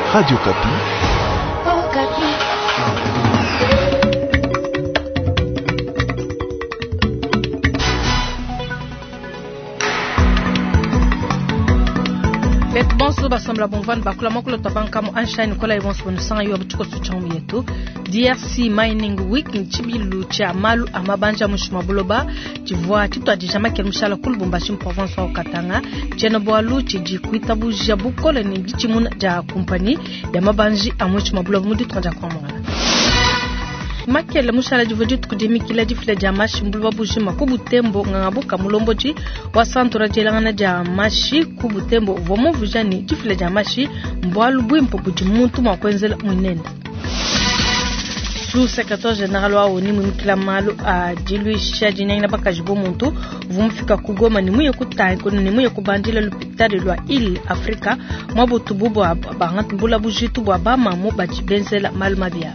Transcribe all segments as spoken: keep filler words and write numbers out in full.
Radio Kapi. Oh, Kapi. Met bonso basambla bonvan bakula makula tabanka mo anshine kola evans bonusanga yo abutuko suchamu yetu D R C Mining Week nchibilu cha malu amabanja mushuma buloba tivwa tito adijama kelmushala kulubumbashi province wa Katanga jeno boalu chiji kuitabu jabukola ni dichimuna ja compagnie ya mabanji amushuma buloba mudi tronja kwa mwana makele mushala jivodi tukudemi kila jifle jamashi mbulwa bujima kubutembo ngangabuka mulomboji wa santura jelangana jamashi kubutembo vomo vujani jifle jamashi mbwalu bwimpo bujimuntu makwenzela mwinenda sous-secrétaire général wa oni mumikila malu a dilui shajina ina bakajibo muntu vumfika kugoma ni muye kutai kono ni muye kubandila lupitari lwa il Afrika mabutu bubo abangat mbula bujitu bwa bama mu bajibenzela malu mabia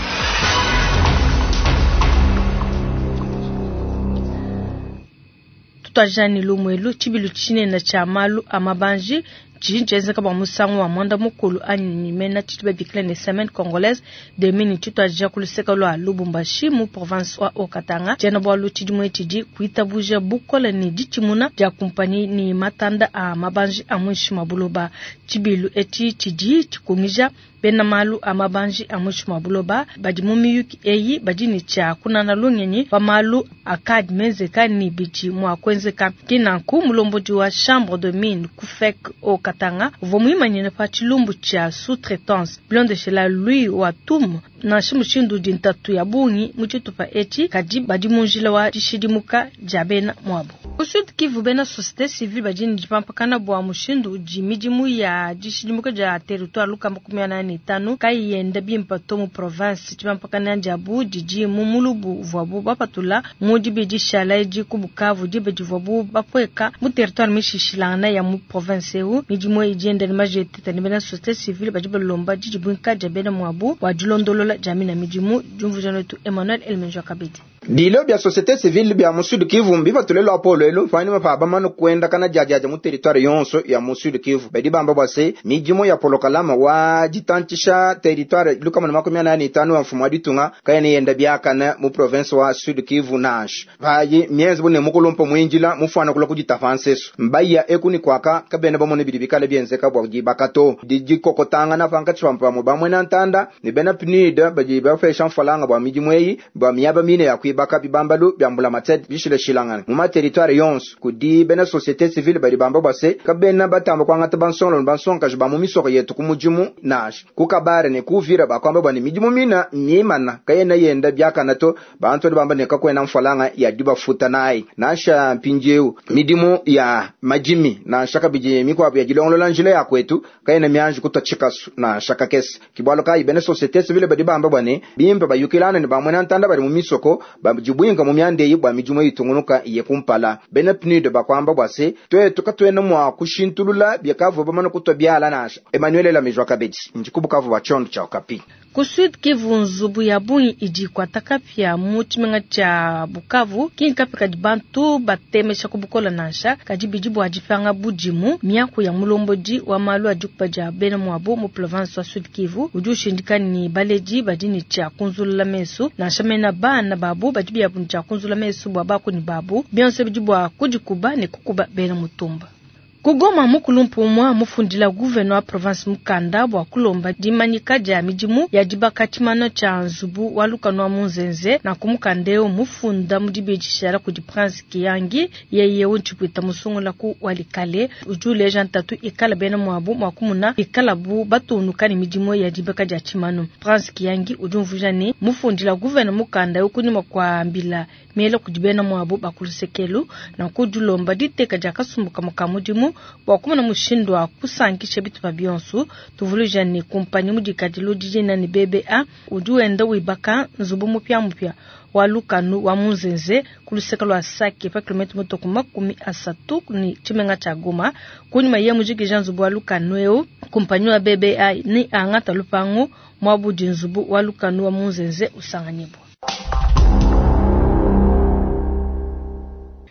tutajani lumwelu chibilu chine na chamalu amabanji jinjeze kaba musangu wa mwanda mukulu animena titube bikle ne semaine congolaise de mini tutajia kuluseka lwa Lubumbashi mu province wa Okatanga jena bwa lutidimwe tidi kuitabuja bukola ni dichimuna ja kompani ni matanda a mabanji amwishi mabuloba chibilu eti tidi chikumija bena malu amabanji amwishi mabuloba badi mumiyuki eyi badi ni cha kunana lunyenyi wa malu akad mezeka ni bichi mwa kwenzeka kinanku mulomboji wa chambre de mine kufek o Katanga vomuima nyene pa chilumbu cha sous-traitance blon de chez la lui wa tum na shimushindu dintatu ya bungi muchitupa eti kadi badi munjila wa dishidimuka jabena mwabo usud Kivu bena société civile badi ndipampakana bwa mushindu jimijimu ya dishidimuka ja territoire luka makumi nane tano kai yenda bimpato mu province tipampakana njabu jiji mumulubu vwabu bapatula mudibe dishala ji kubukavu dibe divwabu bapoeka mu territoire mishishilana ya mu province eu mijimo ijende na majete tanibena société civile bajiba lomba jijibunka jabena mwabu wajulondolola jamina mijimo jumvu janotu Emmanuel Elmenjo Kabedi dilo bya société civile bya musudu Kivu mbiba tulelo apolo elo fani mapaba manu kwenda kana jajaja mu territoire yonso ya musudu Kivu bedi bamba base mijimo ya polokalama wa jitantisha territoire luka manu makumi nane tano wa mfumo ditunga kayene yenda byakana mu province wa Sud Kivu nash bayi miezi bune mukulumpa mwinjila mufana kula kujitafanseso mbaya ekuni kwaka kabene bamone bidibikale byenzeka bwa jibakato diji kokotanga na fanka chwampa mu bamwe nantanda ni bena pinida baji ba fashion falanga bwa mijimo yi bwa miyaba mine ya baka bibambalu byambula matet bishile shilangana mu territoire yons kudi bena société civile bari bamba base kabena batamba kwa ngata bansonlo bansonka jiba mu misoko yetu kumujimu nash kukabare ne kuvira bakwamba bani mijimu mina nyimana kayena yenda byakana to bantu bamba ne kakwena mfalanga ya diba futa nai nasha pinjeu midimu ya majimi na shaka bije mikwa ya gilongo lanjile ya kwetu kayena mianji kutachika na shaka kesi kibalo kai bena société civile bari bamba bani bimba bayukilana ne bamwe ntanda bari mu misoko bajibuyinga mu myande yibwa mijumo yitungunuka iye kumpala bena pnide bakwamba bwase twe tukatwena mwa kushintulula byakavu bamana kutobyala nasha Emmanuel la Mejwa Kabedi njikubukavu wa chondo cha Okapi kusud Kivu nzubu ya bunyi iji kwa takapia mutimenga cha Bukavu kinkapi kadibantu batemesha kubukola nasha kajibijibu wajifanga bujimu miyaku ya mulomboji wa malu ajukpaja bena mwabu mu province wa Sud Kivu ujushindikani ni baleji badini cha kunzula mesu na shamena ba na babu bajibi ya buncha kunzula mesu wabaku ni babu bionse bijibu wa kujikuba ni kukuba bena mutumba Kugoma mukulumpu mwa mufundila gouverneur wa province mukanda bwa kulomba dimanyika ja mijimu ya dibakatimano cha nzubu walukanwa munzenze na kumukandeo mufunda mudibejishara ku di Prince Kiyangi yeye wonchipita musungula ku walikale ujule jantatu ikala bena mwabu mwakumuna ikala bu batunukani mijimu ya dibaka ja chimano Prince Kiyangi ujumvujani mufundila gouverneur mukanda ukuni makwa mbila melo kudibena mwabu bakulusekelu na kujulomba diteka ja kasumbuka mukamudimu wakumana mushindwa kusankisha bitu babionsu tuvuluja ni kompani mudikadilu dijina ni B B A ujuenda wibaka nzubu mupya mupya walukanu wa munzenze kuluseka lwa sake pa kilometri motoku makumi asatu ni chimenga cha Goma kuni maye mujigi nzubu walukanu eo kompani wa B B A ni angata lupangu mwabuji nzubu walukanu wa munzenze usanganyibwa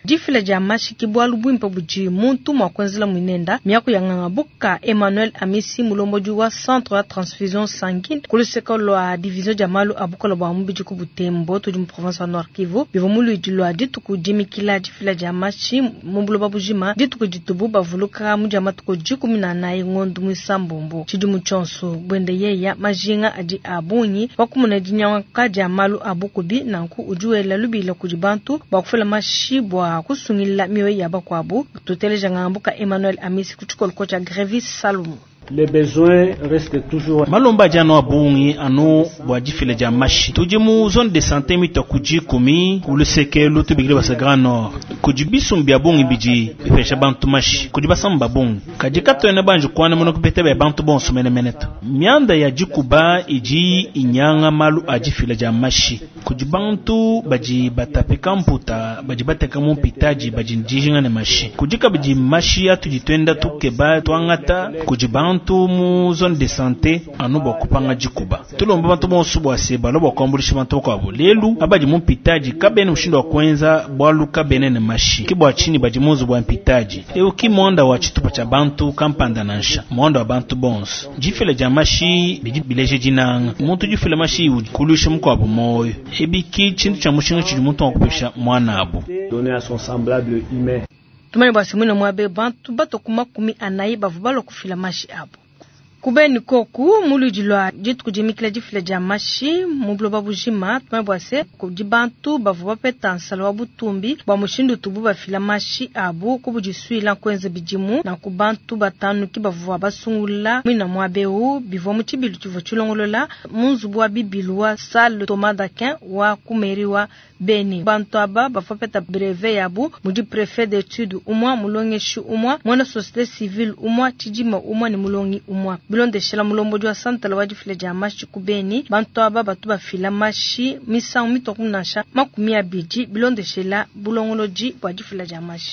jifile ja mashi kibwalu bwimpa buji muntu mwakwenzela mwinenda miaku ya ngangabuka Emmanuel Amisi mulomboju wa centre ya transfusion sanguine kuluseka lwa division jamalu abukola bwa mbiji kubutembo tuji mu province wa Nord Kivu bivomulu idilwa dituku jimikila jifile ja mashi mumbulo babujima dituku jitubu bavuluka mujama tuku jikumi na nayi ngondu mwisambombo chijumu chonso bwende yeya majinga adi abunyi wakumuna jinyawa kaja malu abukubi nanku ujuela lubila kujibantu bakufula mashi bwa kusungila miwe yaba kwabu tuteleja ngambuka Emmanuel Amisi kuchukol kocha Grevis Salumu. Les besoins restent toujours. Malomba jano abungi ano bwajifile ja mashi. Tujimu zone de santé mito kuji kumi kuluseke lutu bigile basa Grand Nord. Kujibisu mbia bungi biji bifesha bantu mashi. Kujibasamba bungi. Kajikato ena banju kwana mono kupete be bantu bonsu mene meneto. Mianda ya jikuba iji inyanga malu ajifile ja mashi. Kujibantu baji batapeka mputa baji bateka mumpitaji baji njijinga ne mashi. Kujika baji mashi atu jitwenda tukeba tuangata kujibantu tu mu zone de santé anubo kupanga jikuba tulomba bantu bonsu bwaseba lobo kwambulisha bantu kwabo lelu abaji mu mpitaji kabene ushindo wa kwenza bwalu kabene ne mashi kibwa chini baji muzu bwa mpitaji ewu kimonda wa chitupa cha bantu kampanda nansha monda wa bantu bonsu jifele ja mashi biji bileje jinanga muntu jifele mashi kulusha mkwabo moyo ebiki chindu cha mushinga chiri muntu wakupesha mwana abu donner à son semblable humain. Tumani basi mwina mwabe bantu bato kumakumi anayi bavubalo kufila mashi abo. Kubeni koku mulu jilwa jitu kujimikila jifile ja mashi mublo babujima tumani bwase kujibantu bavuba petansala wabutumbi bwa mushindu tubu bafila mashi abo kubujisuila kwenze bijimu na kubantu batanu kibavuba basungula mwina mwabehu bivo muchibilu chivo chulongolola munzubu wa bibilwa sal tomadakin wa kumeriwa Beni. Bantu aba bafapeta breve yabu mudi prefet d'études umwa mulongeshu umwa mwana société civile umwa tijima umwa ni mulongi umwa bilonde shela mulombo jwa santala wajifile ja mashi kubeni bantu aba batu bafila mashi misang mitokunasha makumi abiji bilonde shela bulongoloji wajifile ja mashi.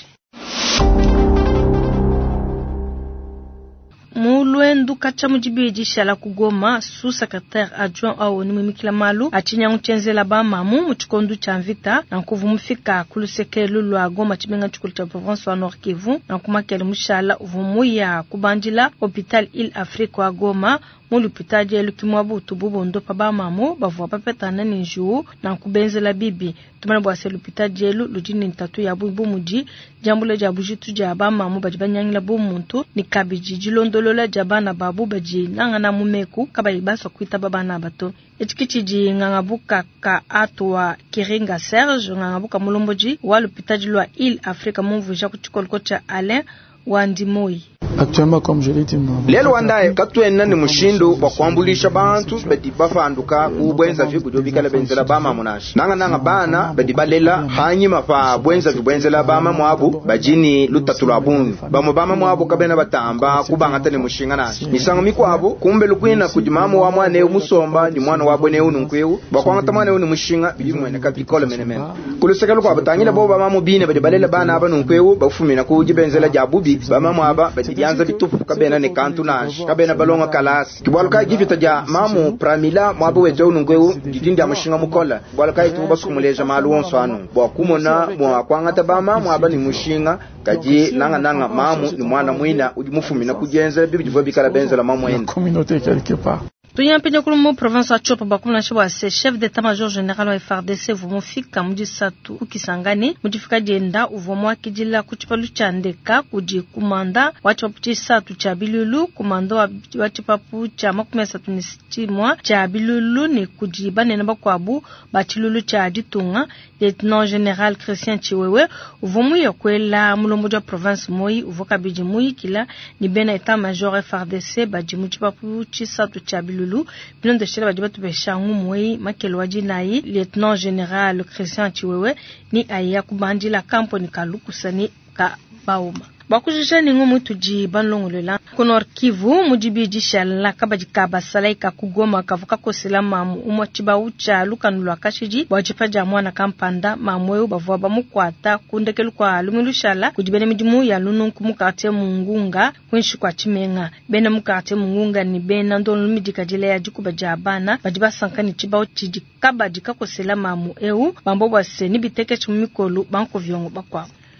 Muluendu kacha mujibiji shala kugoma sous secrétaire adjoint au nimimikila malu achinya nguchenzela ba mamu muchikondu cha mvita na nkuvu mufika kuluseke lulu agoma chimenga chukulu cha province wa Nord Kivu na kumakele mushala uvumuya kubanjila hôpital Île Afrique wa Goma mulu pitaje lukimwabu utububu ndopa ba mamu bavuwa papeta nani njuu na kubenzela bibi tumana bwase lupitaje lu lujini ntatu ya buibu muji jambule jabujitu ja ba mamu bajibanyangila bu muntu ni kabiji jilondolola jabana babu baji nangana mumeku kabali baso kuita baba na bato etikichiji ngangabuka ka atwa Kiringa Serge ngangabuka mulomboji wa lupitaje lwa Île Afrique mumvuja kuchikolko cha Alain Wandimoi. Actuellement comme je l'ai dit lelo wandaye katwena ni mushindu wa kwambulisha bantu badi bafanduka ubwenza viku jobikala benzela bama munashi nanga nanga bana badi balela hanyima fa bwenza vibwenzela bama mwabu bajini lutatula bungu bamo bama mwabu kabena batamba kubanga tane mushinga nashi misango mikwabo kumbe lukwina kujimamu wa mwane umusomba ni mwana wabwe ne ununkwewu bakwanga tamane unu mushinga bijimwene katikole menemene kuluseka kwa batangila bo bama mubine badi balela bana abanunkwewu bafumina kujibenzela jabubi bama mwaba badi yanza bitufu kabena ne kantu nash kabena balonga kalas kibwaluka gifita ja mamu pramila mwabo wejo nungweu didindi amushinga mukola bwaluka itu basukumuleja malu wonso anu bwa kumona mwa kwanga tabama mwaba ni mushinga kaji nanga nanga mamu ni mwana mwina ujimufumina kujenza bibi jivyo bikala benzela mamu enda communauté quelque part. Tuya mpenya kulumu province wa Chopo bakumuna shiwa se chef d'état-major général wa F R D C vumufika mujisatu ukisangani mujifika jenda uvomwa kijila kuchipalu chandeka kuji kumanda wachipapu chisatu cha bilulu kumando wachipapu cha makume satu nistimwa cha bilulu ni kujibane naba kwabu bachilulu cha ditunga lieutenant général Christian Chiwewe uvomu yokwela mulombo wa province moi uvoka biji moi kila ni bena état-major F R D C baji muchipapu chisatu cha bilulu bilonde shela bajibatu beshangu mwei makelo wajinayi lieutenant général Christian Chiwewe ni aya kubanjila kamponi kalukusani ka bauma bakujisha ningo mutuji banlongolela konor Kivu mujibiji shala kabajikaba salaika kugoma kavuka kosela mamu umwachiba ucha lukanulwa kashiji wajipaja mwana kampanda mamweu bavwa bamukwata kundekelu kwa lumilu shala kujibene midimu ya lununku mukate mungunga kwenshi kwa chimenga bena mukate mungunga ni bena ndo lumidika jile ya jikuba jabana bajiba sankani chiba uchiji kabajika kosela mamu eu bambo bwase nibiteke chumikolu banko vyongo bakwa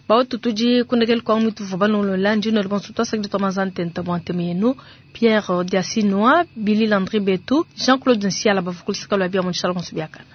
bao tutuji kunegel kwa mtu vobalo lanji no bon suto sak de tomazante ntabante menu Pierre Diasinoa Billy Landry Betou Jean-Claude Nsiala bafukul sakalo bia mon shalom subiaka